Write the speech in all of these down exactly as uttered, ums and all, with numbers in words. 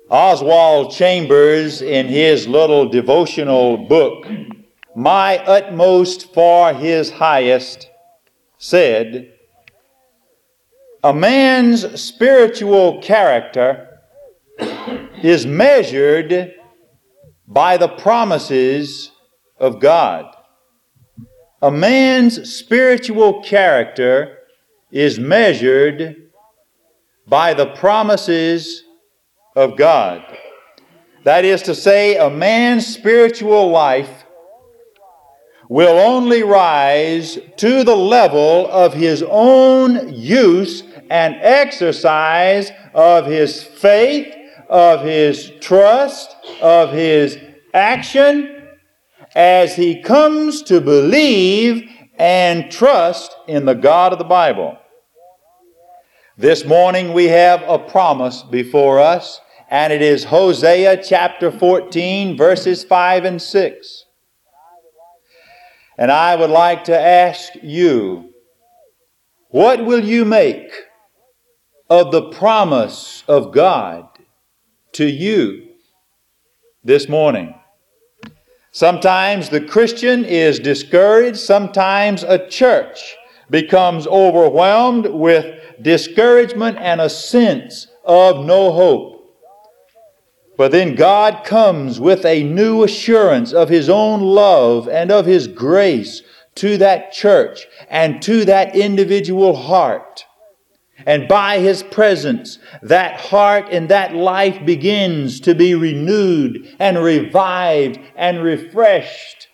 Oswald Chambers, in his little devotional book, My Utmost for His Highest, said, "A man's spiritual character is measured by the promises of God." A man's spiritual character is measured by the promises of God. That is to say, a man's spiritual life will only rise to the level of his own use and exercise of his faith, of his trust, of his action, as he comes to believe and trust in the God of the Bible. This morning we have a promise before us, and it is Hosea chapter fourteen, verses five and six. And I would like to ask you, what will you make of the promise of God to you this morning? Sometimes the Christian is discouraged. Sometimes a church becomes overwhelmed with discouragement and a sense of no hope. But then God comes with a new assurance of His own love and of His grace to that church and to that individual heart. And by His presence, that heart and that life begins to be renewed and revived and refreshed.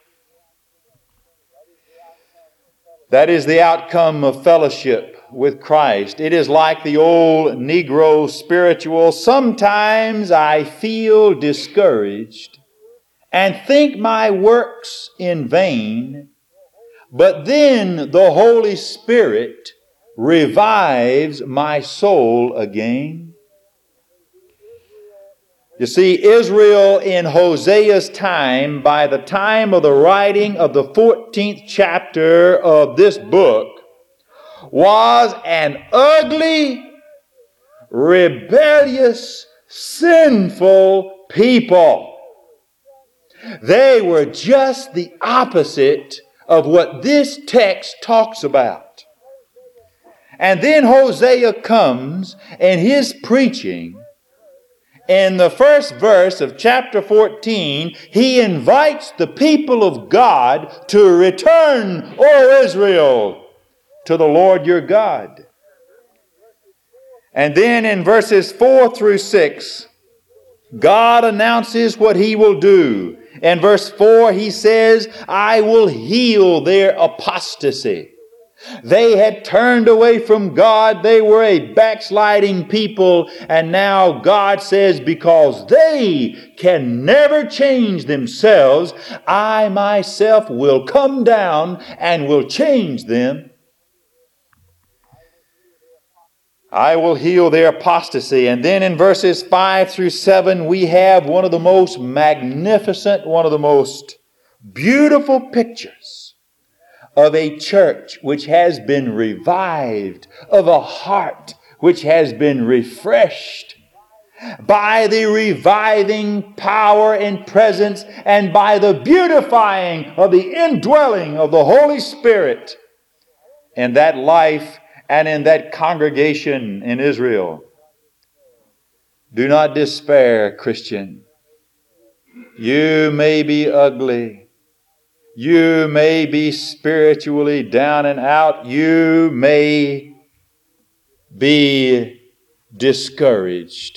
That is the outcome of fellowship with Christ. It is like the old Negro spiritual. Sometimes I feel discouraged and think my works in vain, but then the Holy Spirit revives my soul again. You see, Israel in Hosea's time, by the time of the writing of the fourteenth chapter of this book, was an ugly, rebellious, sinful people. They were just the opposite of what this text talks about. And then Hosea comes in his preaching. In the first verse of chapter fourteen, he invites the people of God to return, O Israel, to the Lord your God. And then in verses four through six, God announces what He will do. In verse four, He says, I will heal their apostasy. They had turned away from God. They were a backsliding people. And now God says, because they can never change themselves, I myself will come down and will change them. I will heal their apostasy. And then in verses five through seven, we have one of the most magnificent, one of the most beautiful pictures of a church which has been revived, of a heart which has been refreshed by the reviving power and presence and by the beautifying of the indwelling of the Holy Spirit in that life and in that congregation in Israel. Do not despair, Christian. You may be ugly. You may be spiritually down and out. You may be discouraged.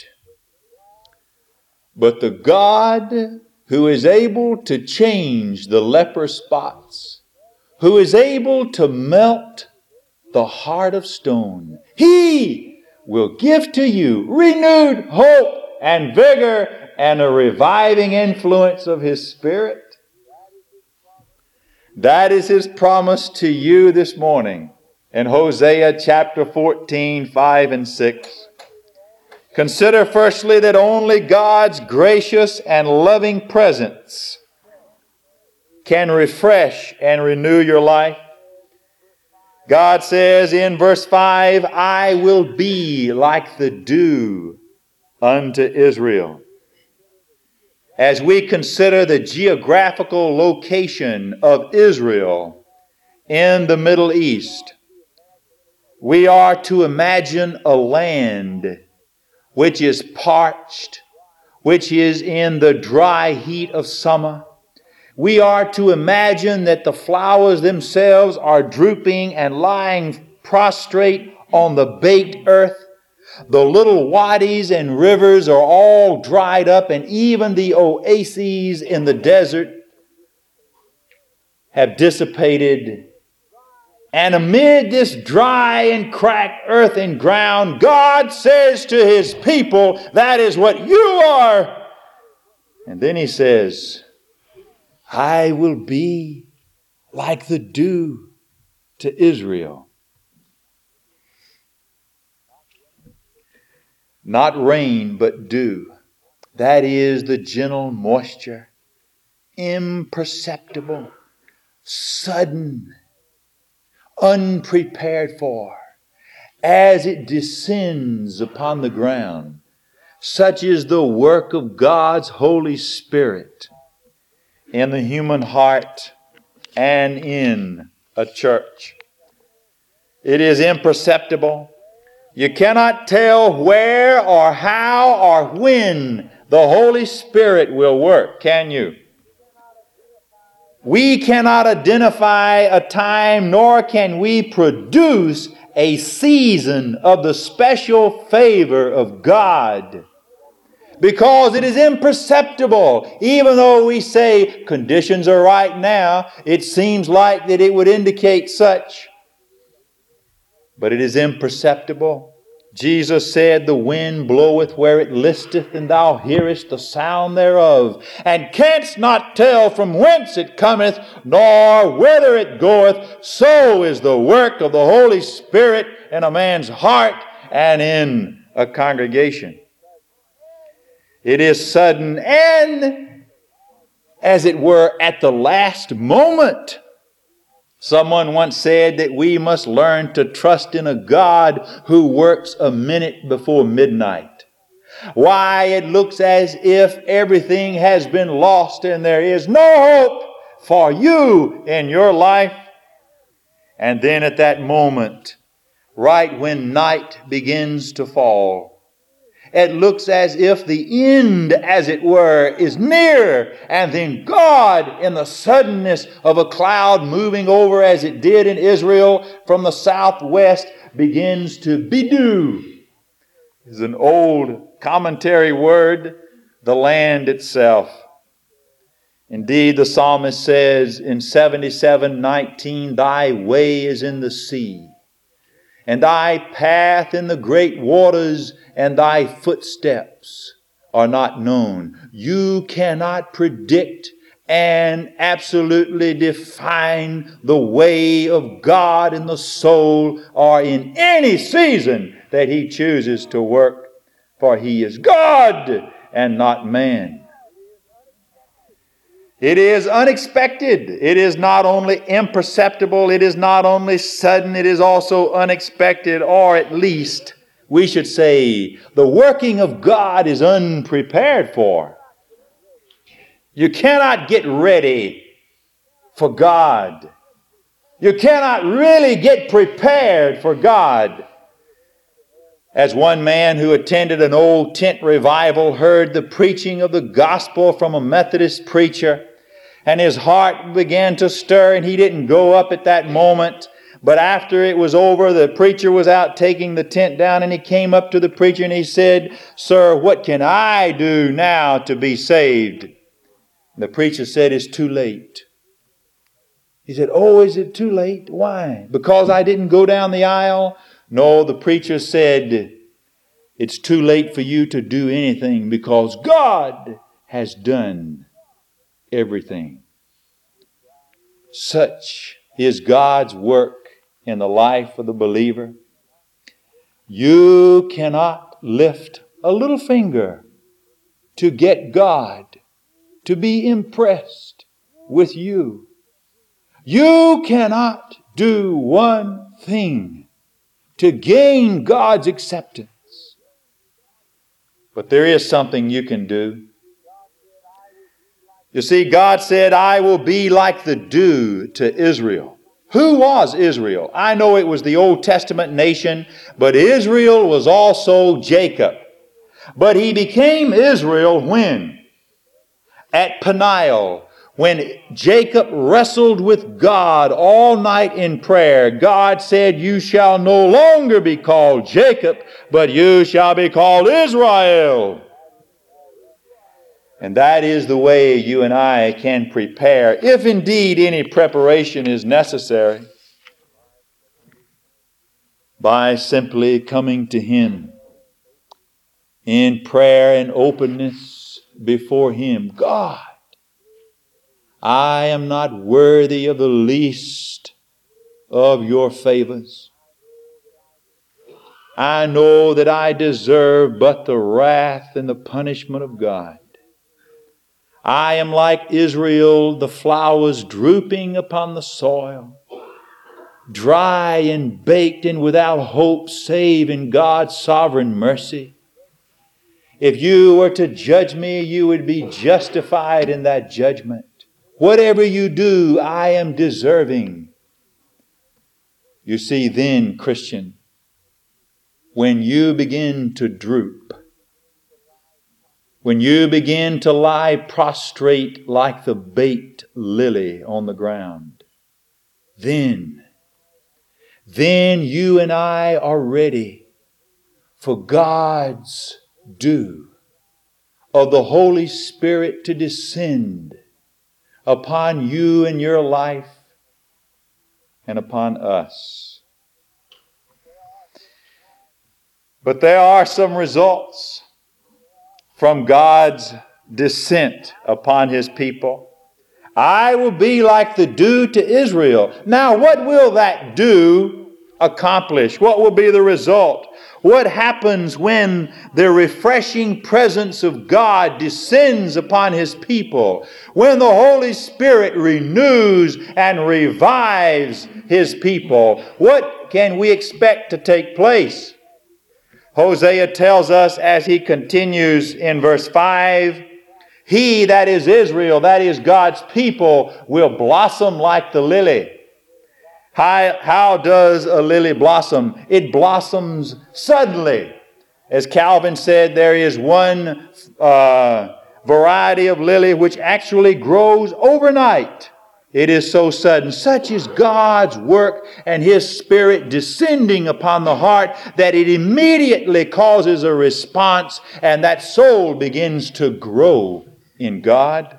But the God who is able to change the leper spots, who is able to melt the heart of stone, He will give to you renewed hope and vigor and a reviving influence of His Spirit. That is His promise to you this morning in Hosea chapter fourteen, five and six. Consider firstly that only God's gracious and loving presence can refresh and renew your life. God says in verse five, I will be like the dew unto Israel. as we consider the geographical location of Israel in the Middle East, we are to imagine a land which is parched, which is in the dry heat of summer. We are to imagine that the flowers themselves are drooping and lying prostrate on the baked earth. The little wadis and rivers are all dried up, and even the oases in the desert have dissipated. And amid this dry and cracked earth and ground, God says to His people, that is what you are. And then He says, I will be like the dew to Israel. Not rain, but dew. That is the gentle moisture, imperceptible, sudden, unprepared for, as it descends upon the ground. Such is the work of God's Holy Spirit in the human heart and in a church. It is imperceptible. You cannot tell where or how or when the Holy Spirit will work, can you? We cannot identify a time, nor can we produce a season of the special favor of God, because it is imperceptible. Even though we say conditions are right now, it seems like that it would indicate such, but it is imperceptible. Jesus said, the wind bloweth where it listeth, and thou hearest the sound thereof, and canst not tell from whence it cometh, nor whither it goeth. So is the work of the Holy Spirit in a man's heart and in a congregation. It is sudden and, as it were, at the last moment. Someone once said that we must learn to trust in a God who works a minute before midnight. Why, it looks as if everything has been lost and there is no hope for you in your life. And then at that moment, right when night begins to fall, it looks as if the end, as it were, is near. And then God, in the suddenness of a cloud moving over as it did in Israel from the southwest, begins to bedew. Is an old commentary word, the land itself. Indeed, the psalmist says in seventy-seven nineteen, thy way is in the sea, and thy path in the great waters, and thy footsteps are not known. You cannot predict and absolutely define the way of God in the soul or in any season that He chooses to work, for He is God and not man. It is unexpected. It is not only imperceptible, it is not only sudden, it is also unexpected, or at least we should say the working of God is unprepared for. You cannot get ready for God. You cannot really get prepared for God. As one man who attended an old tent revival heard the preaching of the gospel from a Methodist preacher, and his heart began to stir, and he didn't go up at that moment. But after it was over, the preacher was out taking the tent down, and he came up to the preacher and he said, "Sir, what can I do now to be saved?" The preacher said, "It's too late." He said, "Oh, is it too late? Why? Because I didn't go down the aisle?" No, the preacher said, "It's too late for you to do anything because God has done everything." Such is God's work in the life of the believer. You cannot lift a little finger to get God to be impressed with you. You cannot do one thing to gain God's acceptance. But there is something you can do. You see, God said, I will be like the dew to Israel. Who was Israel? I know it was the Old Testament nation, but Israel was also Jacob. But he became Israel when? At Peniel, when Jacob wrestled with God all night in prayer. God said, you shall no longer be called Jacob, but you shall be called Israel. And that is the way you and I can prepare, if indeed any preparation is necessary, by simply coming to Him in prayer and openness before Him. God, I am not worthy of the least of your favors. I know that I deserve but the wrath and the punishment of God. I am like Israel, the flowers drooping upon the soil, dry and baked and without hope save in God's sovereign mercy. If you were to judge me, you would be justified in that judgment. Whatever you do, I am deserving. You see, then, Christian, when you begin to droop, when you begin to lie prostrate like the baked lily on the ground, then, then you and I are ready for God's dew of the Holy Spirit to descend upon you and your life and upon us. But there are some results from God's descent upon His people. I will be like the dew to Israel. Now, what will that dew accomplish? What will be the result? What happens when the refreshing presence of God descends upon His people? When the Holy Spirit renews and revives His people? What can we expect to take place? Hosea tells us as he continues in verse five, he, that is Israel, that is God's people, will blossom like the lily. How, how does a lily blossom? It blossoms suddenly. As Calvin said, there is one uh, variety of lily which actually grows overnight. It is so sudden. Such is God's work and His Spirit descending upon the heart that it immediately causes a response, and that soul begins to grow in God.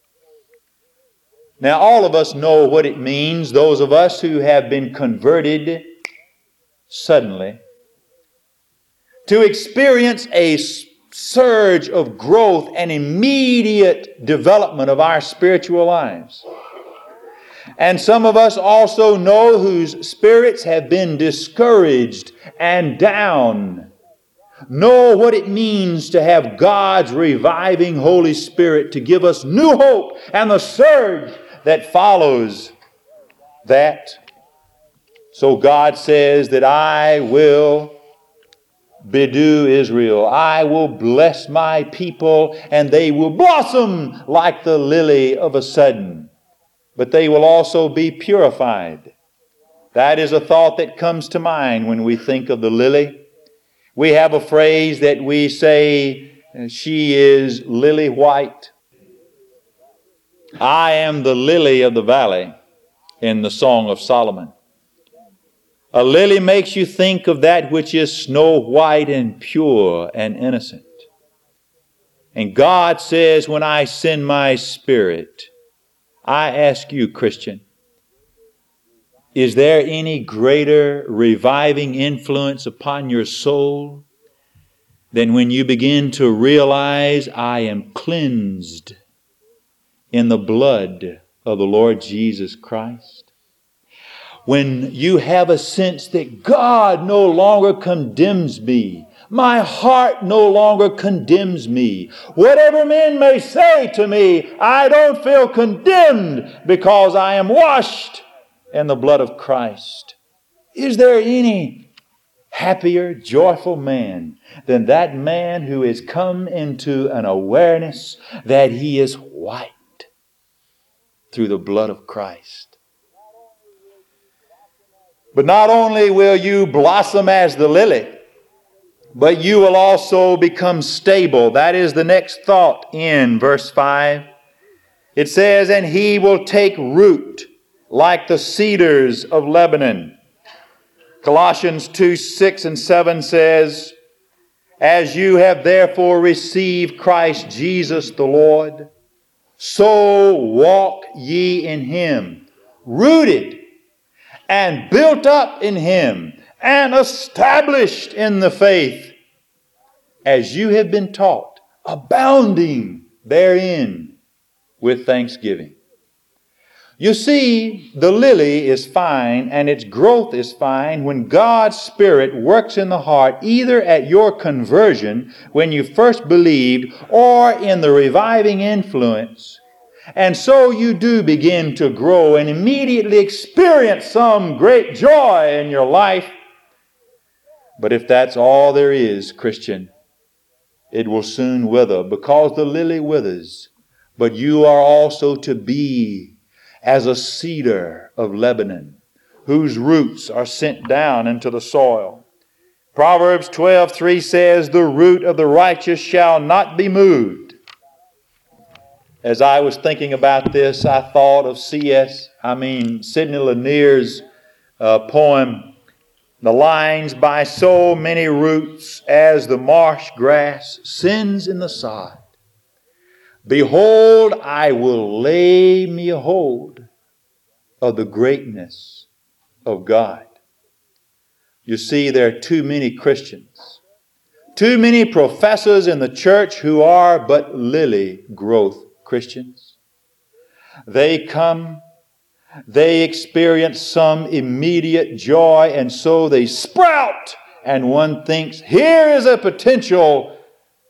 Now, all of us know what it means, those of us who have been converted suddenly, to experience a surge of growth and immediate development of our spiritual lives. And some of us also know whose spirits have been discouraged and down, know what it means to have God's reviving Holy Spirit to give us new hope and the surge that follows that. So God says that I will bedew Israel. I will bless my people, and they will blossom like the lily of a sudden. But they will also be purified. That is a thought that comes to mind when we think of the lily. We have a phrase that we say, she is lily white. I am the lily of the valley in the Song of Solomon. A lily makes you think of that which is snow white and pure and innocent. And God says, when I send my Spirit, I ask you, Christian, is there any greater reviving influence upon your soul than when you begin to realize I am cleansed in the blood of the Lord Jesus Christ? When you have a sense that God no longer condemns me, my heart no longer condemns me. Whatever men may say to me, I don't feel condemned because I am washed in the blood of Christ. Is there any happier, joyful man than that man who has come into an awareness that he is white through the blood of Christ. But not only will you blossom as the lily, but you will also become stable. That is the next thought in verse five. It says, and he will take root like the cedars of Lebanon. Colossians two, six and seven says, as you have therefore received Christ Jesus the Lord, so walk ye in him, rooted and built up in him, and established in the faith, as you have been taught, abounding therein with thanksgiving. You see, the lily is fine and its growth is fine when God's Spirit works in the heart, either at your conversion when you first believed or in the reviving influence. And so you do begin to grow and immediately experience some great joy in your life. But if that's all there is, Christian, it will soon wither, because the lily withers. But you are also to be as a cedar of Lebanon, whose roots are sent down into the soil. Proverbs twelve three says, the root of the righteous shall not be moved. As I was thinking about this, I thought of C S, I mean Sidney Lanier's uh, poem, the lines, by so many roots as the marsh grass sends in the sod. Behold, I will lay me a hold of the greatness of God. You see, there are too many Christians, too many professors in the church who are but lily growth Christians. They come, they experience some immediate joy, and so they sprout, and one thinks, here is a potential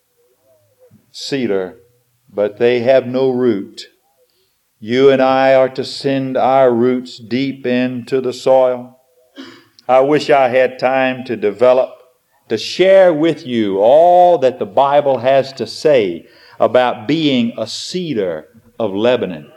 cedar, but they have no root. You and I are to send our roots deep into the soil. I wish I had time to develop, to share with you all that the Bible has to say about being a cedar of Lebanon.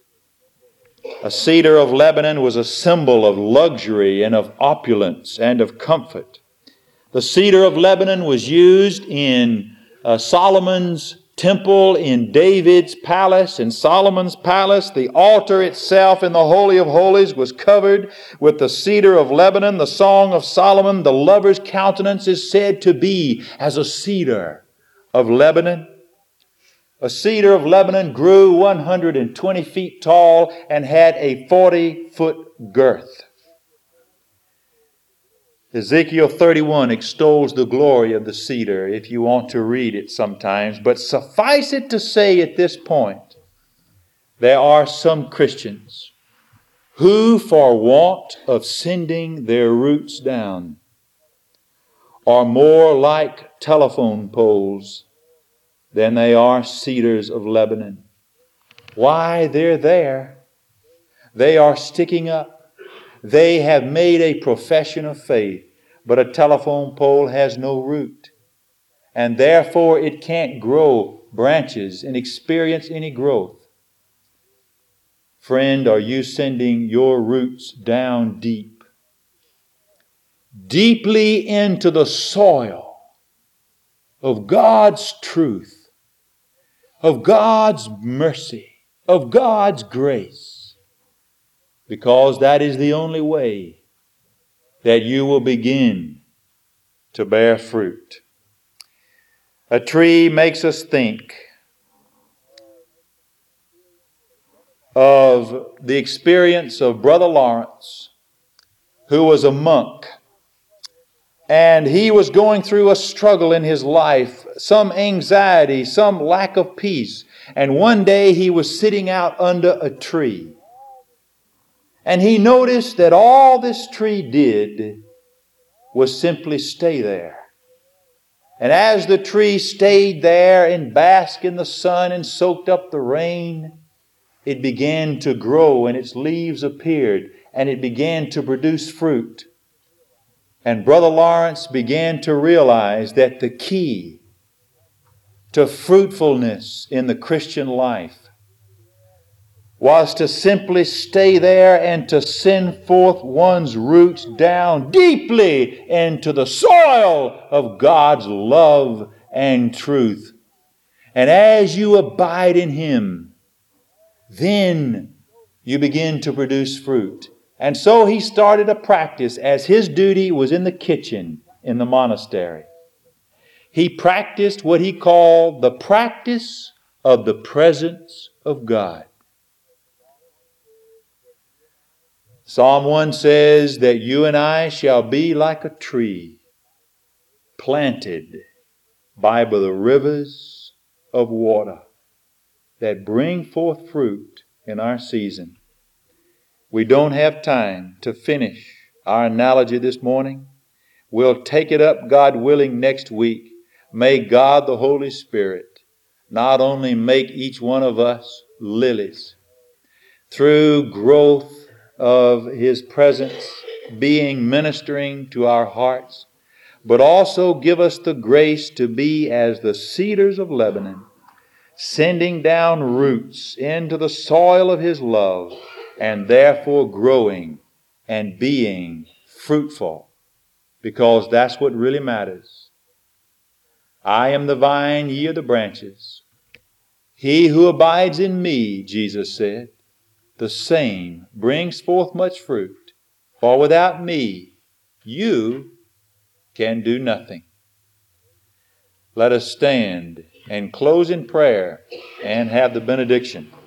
A cedar of Lebanon was a symbol of luxury and of opulence and of comfort. The cedar of Lebanon was used in uh, Solomon's temple, in David's palace, in Solomon's palace. The altar itself in the Holy of Holies was covered with the cedar of Lebanon. The Song of Solomon, the lover's countenance, is said to be as a cedar of Lebanon. A cedar of Lebanon grew one hundred twenty feet tall and had a forty foot girth. Ezekiel thirty-one extols the glory of the cedar, if you want to read it sometimes. But suffice it to say at this point, there are some Christians who, for want of sending their roots down, are more like telephone poles than they are cedars of Lebanon. Why, they're there. They are sticking up. They have made a profession of faith, but a telephone pole has no root, and therefore it can't grow branches and experience any growth. Friend, are you sending your roots down deep, deeply into the soil of God's truth, of God's mercy, of God's grace? Because that is the only way that you will begin to bear fruit. A tree makes us think of the experience of Brother Lawrence, who was a monk. And he was going through a struggle in his life, some anxiety, some lack of peace. And one day he was sitting out under a tree. And he noticed that all this tree did was simply stay there. And as the tree stayed there and basked in the sun and soaked up the rain, it began to grow and its leaves appeared and it began to produce fruit. And Brother Lawrence began to realize that the key to fruitfulness in the Christian life was to simply stay there and to send forth one's roots down deeply into the soil of God's love and truth. And as you abide in Him, then you begin to produce fruit. And so he started a practice as his duty was in the kitchen in the monastery. He practiced what he called the practice of the presence of God. Psalm one says that you and I shall be like a tree planted by the rivers of water that bring forth fruit in our season. We don't have time to finish our analogy this morning. We'll take it up, God willing, next week. May God the Holy Spirit not only make each one of us lilies through growth of His presence being ministering to our hearts, but also give us the grace to be as the cedars of Lebanon, sending down roots into the soil of His love, and therefore growing and being fruitful, because that's what really matters. I am the vine, ye are the branches. He who abides in me, Jesus said, the same brings forth much fruit. For without me, you can do nothing. Let us stand and close in prayer and have the benediction.